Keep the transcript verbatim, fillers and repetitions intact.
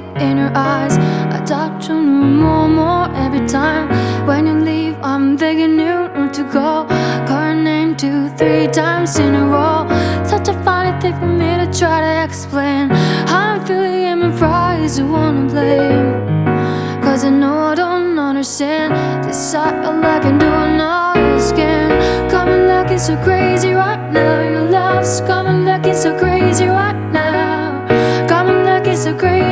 deep in your eyes. I talk to you more and more every time. When you leave, I'm begging you not to go. Call your name two, three times in a row. Such a funny thing for me to try to explain. How I'm feeling and my pride is the one to blame. Cause I know I don't understand this I like I do not scan. Coming looking so crazy right now. Your love's coming looking so crazy right now. Coming looking so crazy.